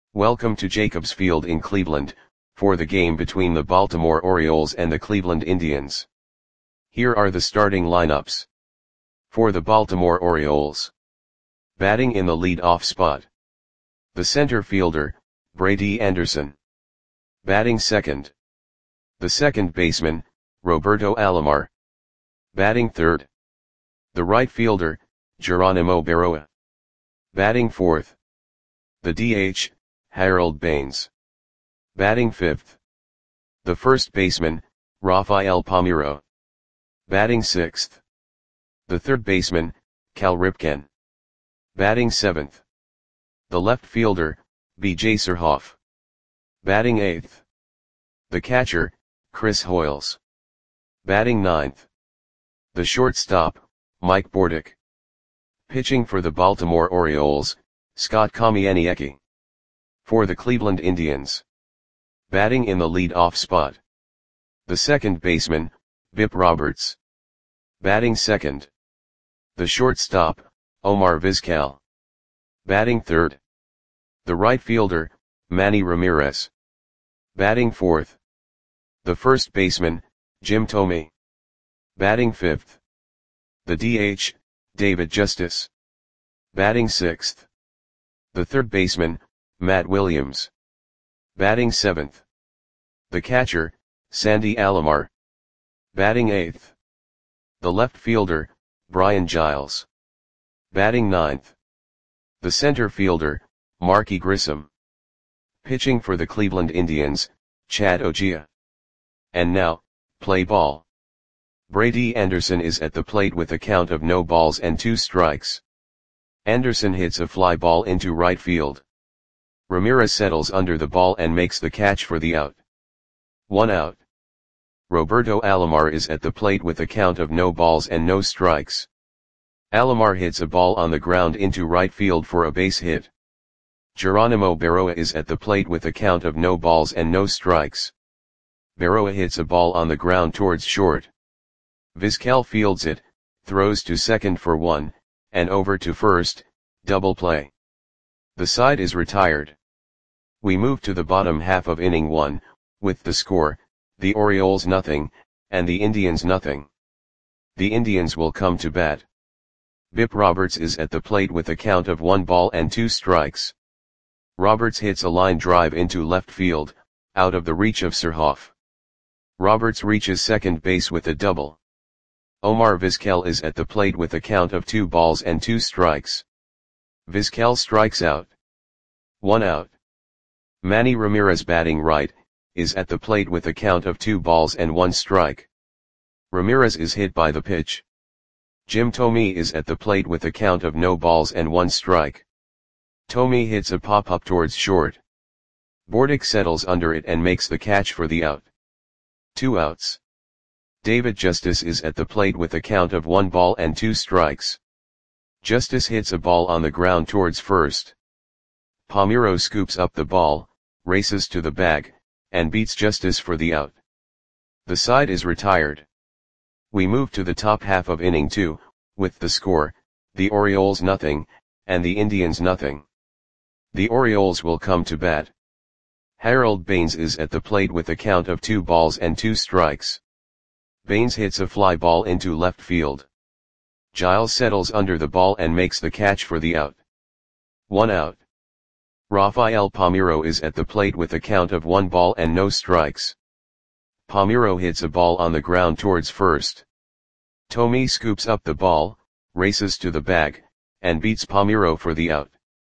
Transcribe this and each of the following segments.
Welcome to Jacobs Field in Cleveland, for the game between the Baltimore Orioles and the Cleveland Indians. Here are the starting lineups. For the Baltimore Orioles. Batting in the lead-off spot. The center fielder, Brady Anderson. Batting second. The second baseman, Roberto Alomar. Batting third. The right fielder, Geronimo Berroa. Batting fourth. The DH, Harold Baines. Batting fifth. The first baseman, Rafael Palmeiro. Batting sixth. The third baseman, Cal Ripken. Batting seventh. The left fielder, B.J. Surhoff. Batting eighth. The catcher, Chris Hoiles. Batting ninth. The shortstop, Mike Bordick. Pitching for the Baltimore Orioles, Scott Kamieniecki. For the Cleveland Indians. Batting in the lead-off spot. The second baseman, Bip Roberts. Batting second. The shortstop, Omar Vizquel. Batting third. The right fielder, Manny Ramirez. Batting fourth. The first baseman, Jim Thome. Batting fifth. The DH, David Justice. Batting sixth. The third baseman, Matt Williams. Batting seventh. The catcher, Sandy Alomar. Batting eighth. The left fielder, Brian Giles. Batting ninth. The center fielder, Marky Grissom. Pitching for the Cleveland Indians, Chad Ogea. And now, play ball. Brady Anderson is at the plate with a count of no balls and 2 strikes. Anderson hits a fly ball into right field. Ramirez settles under the ball and makes the catch for the out. 1 out. Roberto Alomar is at the plate with a count of no balls and no strikes. Alomar hits a ball on the ground into right field for a base hit. Geronimo Berroa is at the plate with a count of no balls and no strikes. Berroa hits a ball on the ground towards short. Vizquel fields it, throws to second for 1, and over to first, double play. The side is retired. We move to the bottom half of inning 1, with the score, the Orioles nothing, and the Indians nothing. The Indians will come to bat. Bip Roberts is at the plate with a count of 1 ball and 2 strikes. Roberts hits a line drive into left field, out of the reach of Surhoff. Roberts reaches second base with a double. Omar Vizquel is at the plate with a count of 2 balls and 2 strikes. Vizquel strikes out. 1 out. Manny Ramirez batting right, is at the plate with a count of 2 balls and 1 strike. Ramirez is hit by the pitch. Jim Thome is at the plate with a count of no balls and 1 strike. Thome hits a pop-up towards short. Bordick settles under it and makes the catch for the out. 2 outs. David Justice is at the plate with a count of 1 ball and 2 strikes. Justice hits a ball on the ground towards first. Palmeiro scoops up the ball, races to the bag, and beats Justice for the out. The side is retired. We move to the top half of inning 2, with the score, the Orioles nothing, and the Indians nothing. The Orioles will come to bat. Harold Baines is at the plate with a count of 2 balls and 2 strikes. Baines hits a fly ball into left field. Giles settles under the ball and makes the catch for the out. 1 out. Rafael Palmeiro is at the plate with a count of 1 ball and no strikes. Palmeiro hits a ball on the ground towards first. Thome scoops up the ball, races to the bag, and beats Palmeiro for the out.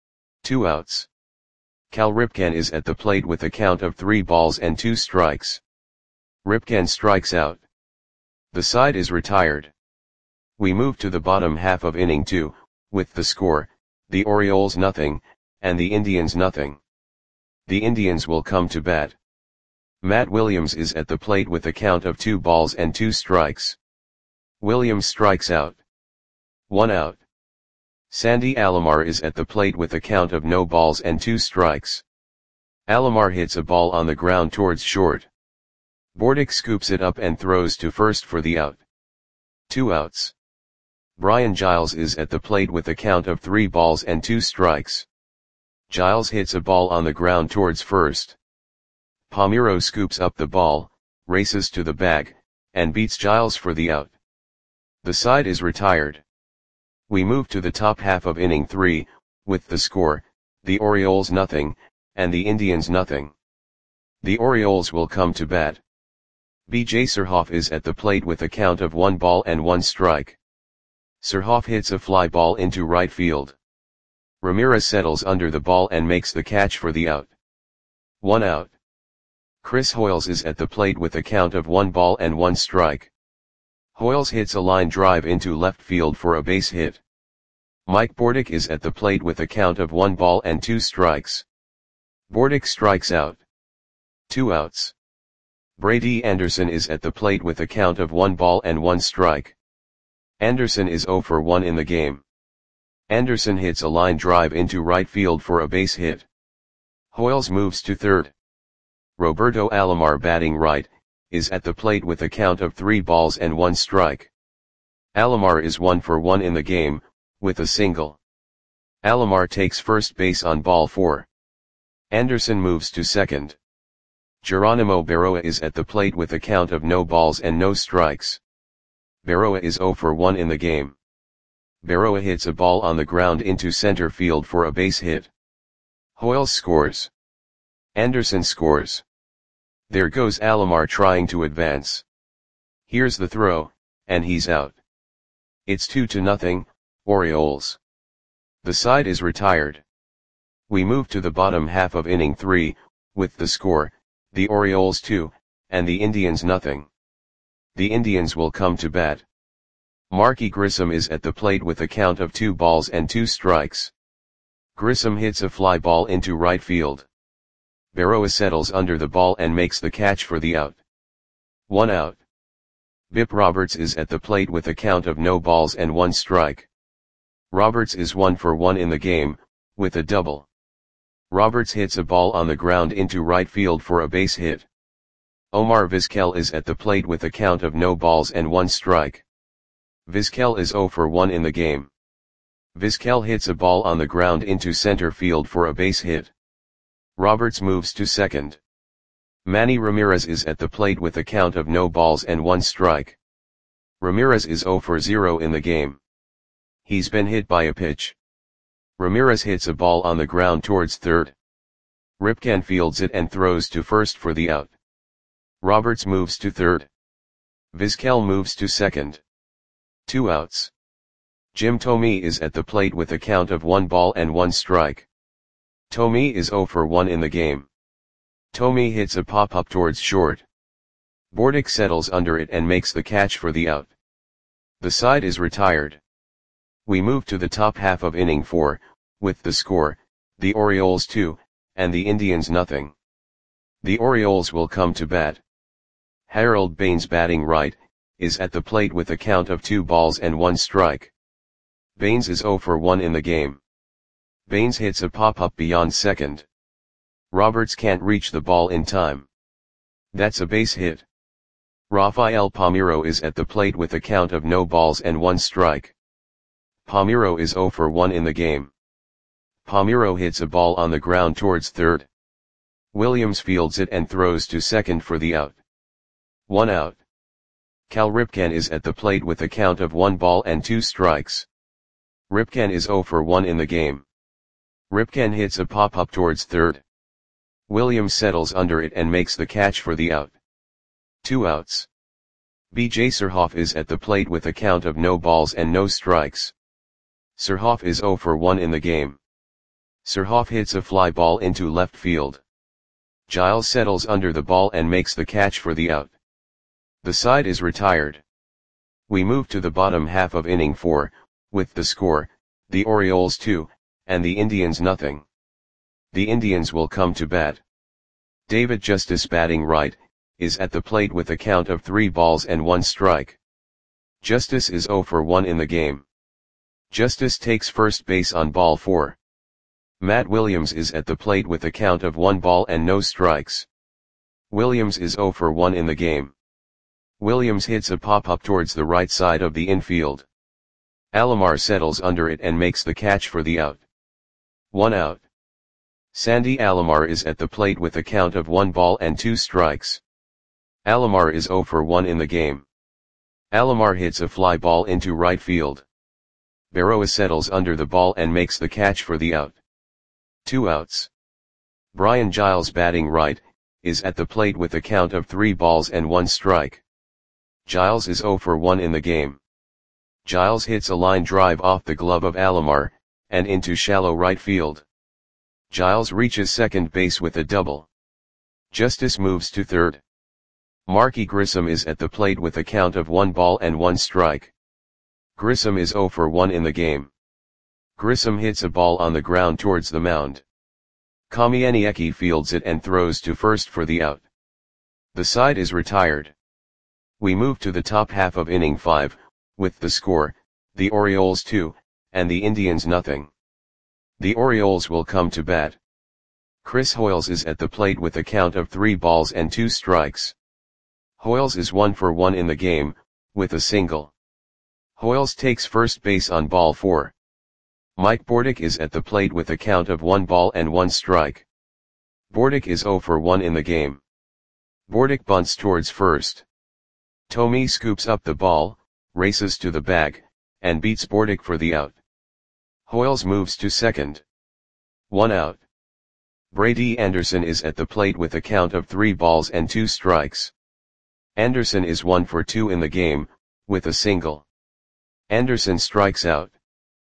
2 outs. Cal Ripken is at the plate with a count of 3 balls and 2 strikes. Ripken strikes out. The side is retired. We move to the bottom half of inning 2, with the score, the Orioles nothing, and the Indians nothing. The Indians will come to bat. Matt Williams is at the plate with a count of 2 balls and 2 strikes. Williams strikes out. 1 out. Sandy Alomar is at the plate with a count of no balls and 2 strikes. Alomar hits a ball on the ground towards short. Bordick scoops it up and throws to first for the out. 2 outs. Brian Giles is at the plate with a count of 3 balls and 2 strikes. Giles hits a ball on the ground towards first. Palmeiro scoops up the ball, races to the bag, and beats Giles for the out. The side is retired. We move to the top half of inning 3, with the score, the Orioles nothing, and the Indians nothing. The Orioles will come to bat. B.J. Surhoff is at the plate with a count of 1 ball and 1 strike. Surhoff hits a fly ball into right field. Ramirez settles under the ball and makes the catch for the out. 1 out. Chris Hoiles is at the plate with a count of 1 ball and 1 strike. Hoiles hits a line drive into left field for a base hit. Mike Bordick is at the plate with a count of 1 ball and 2 strikes. Bordick strikes out. 2 outs. Brady Anderson is at the plate with a count of 1 ball and 1 strike. Anderson is 0 for 1 in the game. Anderson hits a line drive into right field for a base hit. Hoiles moves to third. Roberto Alomar, batting right, is at the plate with a count of 3 balls and 1 strike. Alomar is 1 for 1 in the game, with a single. Alomar takes first base on ball 4. Anderson moves to second. Geronimo Berroa is at the plate with a count of no balls and no strikes. Berroa is 0 for 1 in the game. Berroa hits a ball on the ground into center field for a base hit. Hoiles scores. Anderson scores. There goes Alomar trying to advance. Here's the throw, and he's out. It's 2-0, Orioles. The side is retired. We move to the bottom half of inning 3, with the score, the Orioles 2, and the Indians nothing. The Indians will come to bat. Marky Grissom is at the plate with a count of 2 balls and 2 strikes. Grissom hits a fly ball into right field. Berroa settles under the ball and makes the catch for the out. 1 out. Bip Roberts is at the plate with a count of no balls and 1 strike. Roberts is 1 for 1 in the game, with a double. Roberts hits a ball on the ground into right field for a base hit. Omar Vizquel is at the plate with a count of no balls and 1 strike. Vizquel is 0 for 1 in the game. Vizquel hits a ball on the ground into center field for a base hit. Roberts moves to second. Manny Ramirez is at the plate with a count of no balls and 1 strike. Ramirez is 0 for 0 in the game. He's been hit by a pitch. Ramirez hits a ball on the ground towards third. Ripken fields it and throws to first for the out. Roberts moves to third. Vizquel moves to second. 2 outs. Jim Thome is at the plate with a count of 1 ball and 1 strike. Thome is 0 for 1 in the game. Thome hits a pop-up towards short. Bordick settles under it and makes the catch for the out. The side is retired. We move to the top half of inning 4, with the score, the Orioles 2, and the Indians nothing. The Orioles will come to bat. Harold Baines, batting right, is at the plate with a count of 2 balls and 1 strike. Baines is 0 for 1 in the game. Baines hits a pop-up beyond second. Roberts can't reach the ball in time. That's a base hit. Rafael Palmeiro is at the plate with a count of no balls and 1 strike. Palmeiro is 0 for 1 in the game. Palmeiro hits a ball on the ground towards third. Williams fields it and throws to second for the out. 1 out. Cal Ripken is at the plate with a count of 1 ball and 2 strikes. Ripken is 0 for 1 in the game. Ripken hits a pop-up towards third. Williams settles under it and makes the catch for the out. 2 outs. B.J. Surhoff is at the plate with a count of no balls and no strikes. Surhoff is 0 for 1 in the game. Surhoff hits a fly ball into left field. Giles settles under the ball and makes the catch for the out. The side is retired. We move to the bottom half of inning 4, with the score, the Orioles 2, and the Indians nothing. The Indians will come to bat. David Justice, batting right, is at the plate with a count of 3 balls and 1 strike. Justice is 0 for 1 in the game. Justice takes first base on ball 4. Matt Williams is at the plate with a count of 1 ball and no strikes. Williams is 0 for 1 in the game. Williams hits a pop-up towards the right side of the infield. Alomar settles under it and makes the catch for the out. 1 out. Sandy Alomar is at the plate with a count of 1 ball and 2 strikes. Alomar is 0 for 1 in the game. Alomar hits a fly ball into right field. Berroa settles under the ball and makes the catch for the out. 2 outs. Brian Giles, batting right, is at the plate with a count of 3 balls and 1 strike. Giles is 0 for 1 in the game. Giles hits a line drive off the glove of Alomar, and into shallow right field. Giles reaches second base with a double. Justice moves to third. Marky Grissom is at the plate with a count of 1 ball and 1 strike. Grissom is 0 for 1 in the game. Grissom hits a ball on the ground towards the mound. Kamieniecki fields it and throws to first for the out. The side is retired. We move to the top half of inning 5, with the score, the Orioles 2, and the Indians nothing. The Orioles will come to bat. Chris Hoiles is at the plate with a count of 3 balls and 2 strikes. Hoiles is 1 for 1 in the game, with a single. Hoiles takes first base on ball 4. Mike Bordick is at the plate with a count of 1 ball and 1 strike. Bordick is 0 for 1 in the game. Bordick bunts towards first. Tommy scoops up the ball, races to the bag, and beats Bordick for the out. Hoiles moves to second. 1 out. Brady Anderson is at the plate with a count of 3 balls and 2 strikes. Anderson is 1 for 2 in the game, with a single. Anderson strikes out.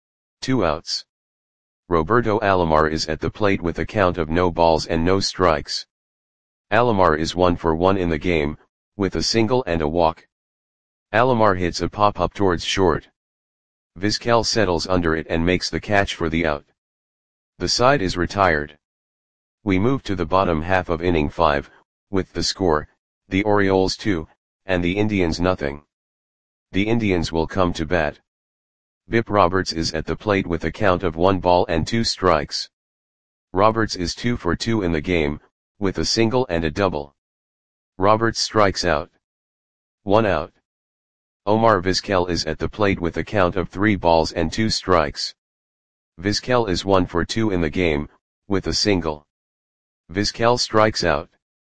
2 outs. Roberto Alomar is at the plate with a count of no balls and no strikes. Alomar is 1 for 1 in the game, with a single and a walk. Alomar hits a pop-up towards short. Vizquel settles under it and makes the catch for the out. The side is retired. We move to the bottom half of inning 5, with the score, the Orioles 2, and the Indians nothing. The Indians will come to bat. Bip Roberts is at the plate with a count of 1 ball and 2 strikes. Roberts is 2 for 2 in the game, with a single and a double. Roberts strikes out. 1 out. Omar Vizquel is at the plate with a count of 3 balls and 2 strikes. Vizquel is 1 for 2 in the game, with a single. Vizquel strikes out.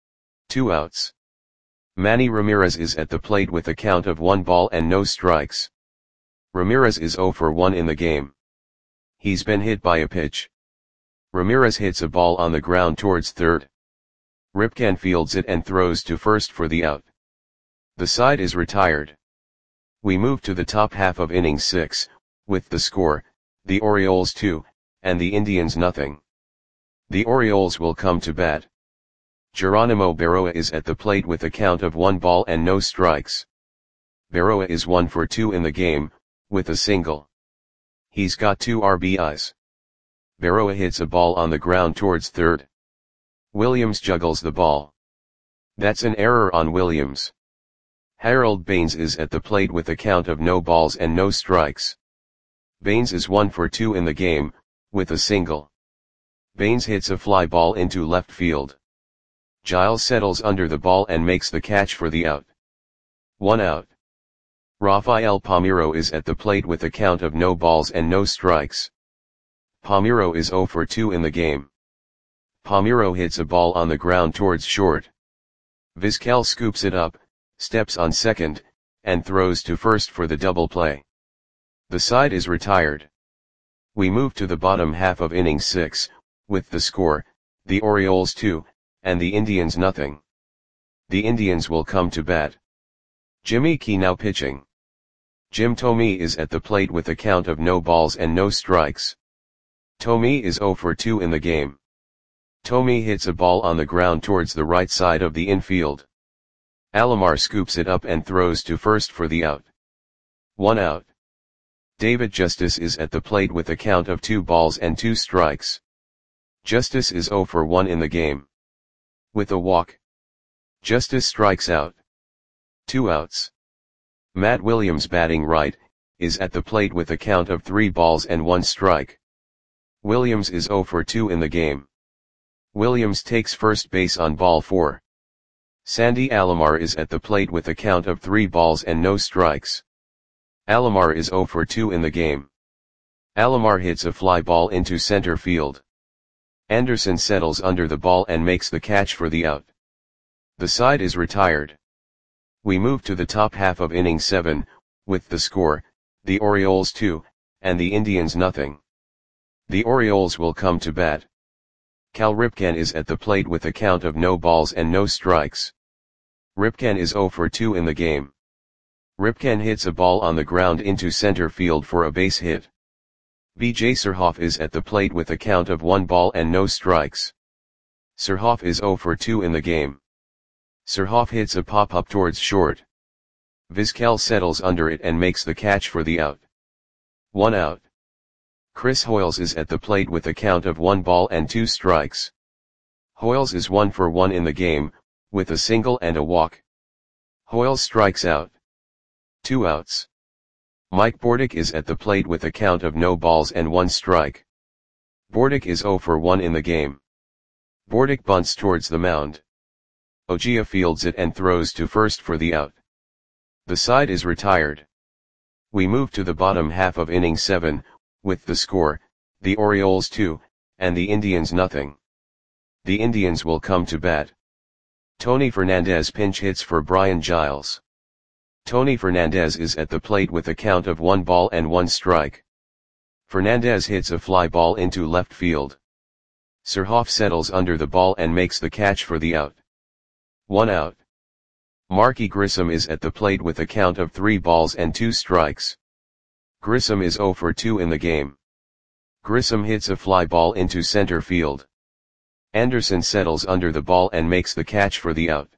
2 outs. Manny Ramirez is at the plate with a count of 1 ball and no strikes. Ramirez is 0 for 1 in the game. He's been hit by a pitch. Ramirez hits a ball on the ground towards third. Ripken fields it and throws to first for the out. The side is retired. We move to the top half of inning 6, with the score, the Orioles 2, and the Indians nothing. The Orioles will come to bat. Geronimo Berroa is at the plate with a count of 1 ball and no strikes. Berroa is 1 for 2 in the game, with a single. He's got 2 RBIs. Berroa hits a ball on the ground towards third. Williams juggles the ball. That's an error on Williams. Harold Baines is at the plate with a count of no balls and no strikes. Baines is 1 for 2 in the game, with a single. Baines hits a fly ball into left field. Giles settles under the ball and makes the catch for the out. 1 out. Rafael Palmeiro is at the plate with a count of no balls and no strikes. Palmeiro is 0 for 2 in the game. Palmeiro hits a ball on the ground towards short. Vizquel scoops it up, steps on second, and throws to first for the double play. The side is retired. We move to the bottom half of inning 6, with the score, the Orioles 2, and the Indians nothing. The Indians will come to bat. Jimmy Key now pitching. Jim Thome is at the plate with a count of no balls and no strikes. Thome is 0 for 2 in the game. Thome hits a ball on the ground towards the right side of the infield. Alomar scoops it up and throws to first for the out. 1 out. David Justice is at the plate with a count of 2 balls and 2 strikes. Justice is 0 for 1 in the game. With a walk. Justice strikes out. 2 outs. Matt Williams, batting right, is at the plate with a count of 3 balls and 1 strike. Williams is 0 for 2 in the game. Williams takes first base on ball 4. Sandy Alomar is at the plate with a count of 3 balls and no strikes. Alomar is 0 for 2 in the game. Alomar hits a fly ball into center field. Anderson settles under the ball and makes the catch for the out. The side is retired. We move to the top half of inning 7, with the score, the Orioles 2, and the Indians nothing. The Orioles will come to bat. Cal Ripken is at the plate with a count of no balls and no strikes. Ripken is 0 for 2 in the game. Ripken hits a ball on the ground into center field for a base hit. Vijay Surhoff is at the plate with a count of 1 ball and no strikes. Surhoff is 0 for 2 in the game. Surhoff hits a pop-up towards short. Vizquel settles under it and makes the catch for the out. 1 out. Chris Hoiles is at the plate with a count of 1 ball and 2 strikes. Hoiles is 1 for 1 in the game, with a single and a walk. Hoiles strikes out. 2 outs. Mike Bordick is at the plate with a count of no balls and 1 strike. Bordick is 0 for 1 in the game. Bordick bunts towards the mound. Ojia fields it and throws to first for the out. The side is retired. We move to the bottom half of inning 7, with the score, the Orioles 2, and the Indians nothing. The Indians will come to bat. Tony Fernandez pinch hits for Brian Giles. Tony Fernandez is at the plate with a count of 1 ball and 1 strike. Fernandez hits a fly ball into left field. Surhoff settles under the ball and makes the catch for the out. 1 out. Marky Grissom is at the plate with a count of 3 balls and 2 strikes. Grissom is 0 for 2 in the game. Grissom hits a fly ball into center field. Anderson settles under the ball and makes the catch for the out.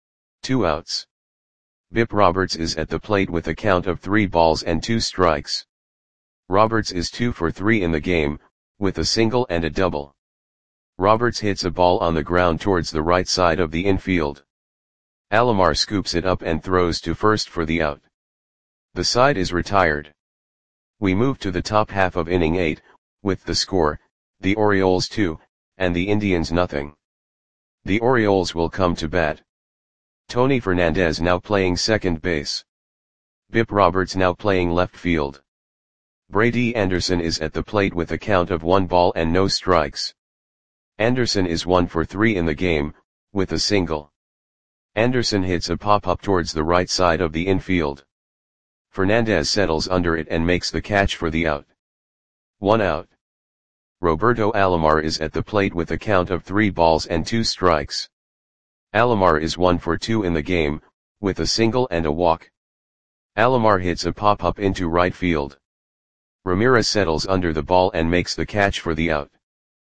2 outs. Bip Roberts is at the plate with a count of 3 balls and 2 strikes. Roberts is 2 for 3 in the game, with a single and a double. Roberts hits a ball on the ground towards the right side of the infield. Alomar scoops it up and throws to first for the out. The side is retired. We move to the top half of inning 8, with the score, the Orioles 2, and the Indians nothing. The Orioles will come to bat. Tony Fernandez now playing second base. Bip Roberts now playing left field. Brady Anderson is at the plate with a count of 1 ball and no strikes. Anderson is 1 for 3 in the game, with a single. Anderson hits a pop-up towards the right side of the infield. Fernandez settles under it and makes the catch for the out. 1 out. Roberto Alomar is at the plate with a count of 3 balls and 2 strikes. Alomar is 1 for 2 in the game, with a single and a walk. Alomar hits a pop-up into right field. Ramirez settles under the ball and makes the catch for the out.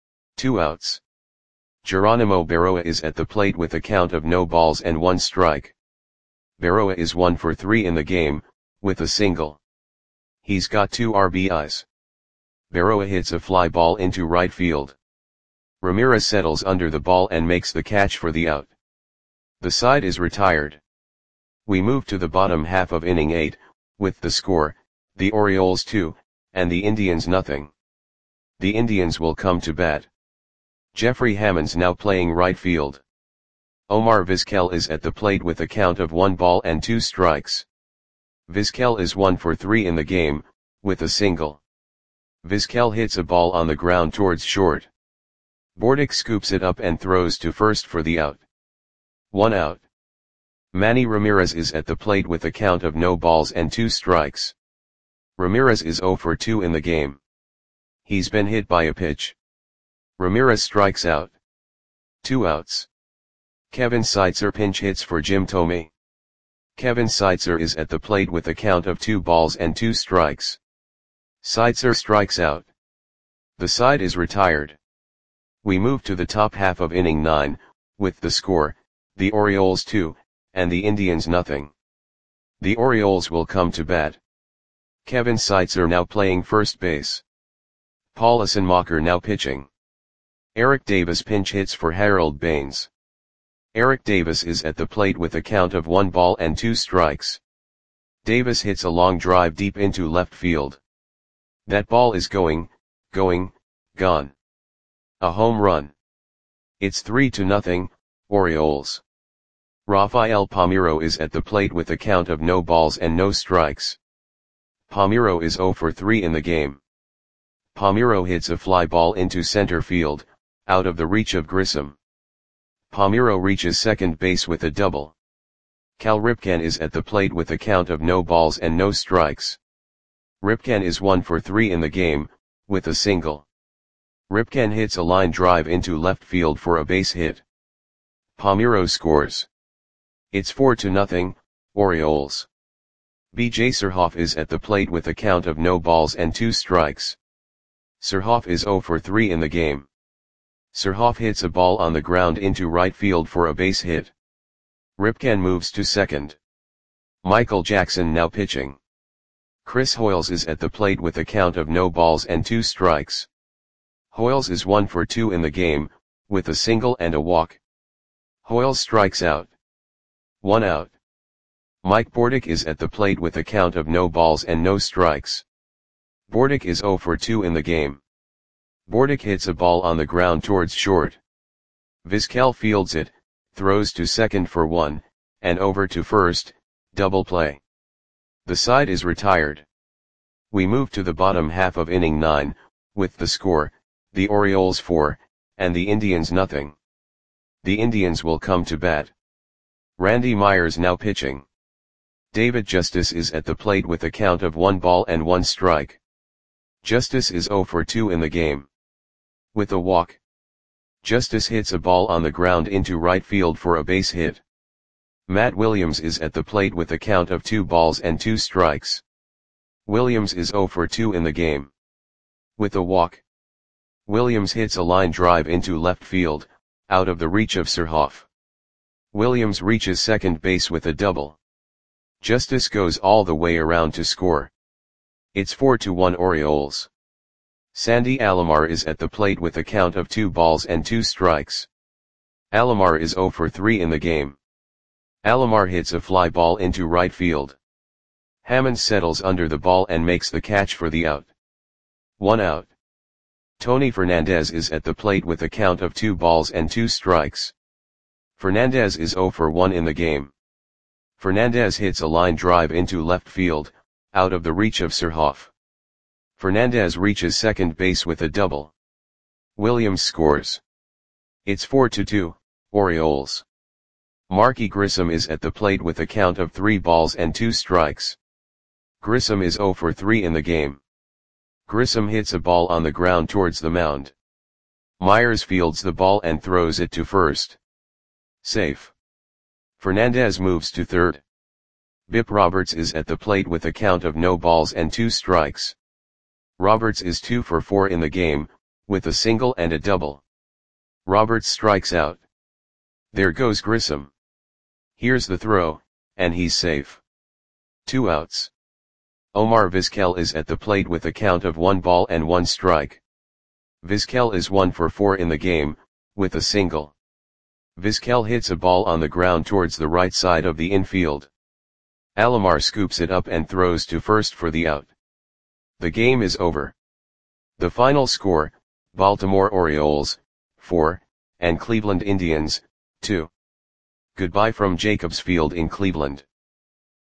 2 outs. Geronimo Berroa is at the plate with a count of no balls and 1 strike. Berroa is 1 for 3 in the game, with a single. He's got 2 RBIs. Berroa hits a fly ball into right field. Ramirez settles under the ball and makes the catch for the out. The side is retired. We move to the bottom half of inning 8, with the score, the Orioles 2, and the Indians nothing. The Indians will come to bat. Jeffrey Hammond's now playing right field. Omar Vizquel is at the plate with a count of 1 ball and 2 strikes. Vizquel is 1 for 3 in the game, with a single. Vizquel hits a ball on the ground towards short. Bordick scoops it up and throws to first for the out. 1 out. Manny Ramirez is at the plate with a count of no balls and 2 strikes. Ramirez is 0 for 2 in the game. He's been hit by a pitch. Ramirez strikes out. 2 outs. Kevin Seitzer pinch hits for Jim Thome. Kevin Seitzer is at the plate with a count of 2 balls and 2 strikes. Seitzer strikes out. The side is retired. We move to the top half of inning 9, with the score, the Orioles 2, and the Indians nothing. The Orioles will come to bat. Kevin Seitzer now playing first base. Paul Asenmacher now pitching. Eric Davis pinch hits for Harold Baines. Eric Davis is at the plate with a count of 1 ball and 2 strikes. Davis hits a long drive deep into left field. That ball is gone. A home run. It's 3-0, Orioles. Rafael Palmeiro is at the plate with a count of no balls and no strikes. Palmeiro is 0 for 3 in the game. Palmeiro hits a fly ball into center field, out of the reach of Grissom. Palmeiro reaches second base with a double. Cal Ripken is at the plate with a count of no balls and no strikes. Ripken is 1 for 3 in the game, with a single. Ripken hits a line drive into left field for a base hit. Palmeiro scores. It's 4-0, Orioles. B.J. Surhoff is at the plate with a count of no balls and 2 strikes. Surhoff is 0 for 3 in the game. Surhoff hits a ball on the ground into right field for a base hit. Ripken moves to second. Michael Jackson now pitching. Chris Hoiles is at the plate with a count of no balls and 2 strikes. Hoiles is 1 for 2 in the game, with a single and a walk. Hoiles strikes out. 1 out. Mike Bordick is at the plate with a count of no balls and no strikes. Bordick is 0 for 2 in the game. Bordick hits a ball on the ground towards short. Vizquel fields it, throws to second for 1, and over to first, double play. The side is retired. We move to the bottom half of inning 9, with the score, the Orioles 4, and the Indians nothing. The Indians will come to bat. Randy Myers now pitching. David Justice is at the plate with a count of 1 ball and 1 strike. Justice is 0 for 2 in the game. With a walk. Justice hits a ball on the ground into right field for a base hit. Matt Williams is at the plate with a count of 2 balls and 2 strikes. Williams is 0 for 2 in the game. With a walk. Williams hits a line drive into left field, out of the reach of Surhoff. Williams reaches second base with a double. Justice goes all the way around to score. It's 4-1 Orioles. Sandy Alomar is at the plate with a count of 2 balls and 2 strikes. Alomar is 0 for 3 in the game. Alomar hits a fly ball into right field. Hammond settles under the ball and makes the catch for the out. 1 out. Tony Fernandez is at the plate with a count of 2 balls and 2 strikes. Fernandez is 0 for 1 in the game. Fernandez hits a line drive into left field, out of the reach of Surhoff. Fernandez reaches second base with a double. Williams scores. It's 4-2, Orioles. Marky Grissom is at the plate with a count of 3 balls and 2 strikes. Grissom is 0 for 3 in the game. Grissom hits a ball on the ground towards the mound. Myers fields the ball and throws it to first. Safe. Fernandez moves to third. Bip Roberts is at the plate with a count of no balls and 2 strikes. Roberts is 2 for 4 in the game, with a single and a double. Roberts strikes out. There goes Grissom. Here's the throw, and he's safe. 2 outs. Omar Vizquel is at the plate with a count of 1 ball and 1 strike. Vizquel is 1 for 4 in the game, with a single. Vizquel hits a ball on the ground towards the right side of the infield. Alomar scoops it up and throws to first for the out. The game is over. The final score, Baltimore Orioles, 4, and Cleveland Indians, 2. Goodbye from Jacobs Field in Cleveland.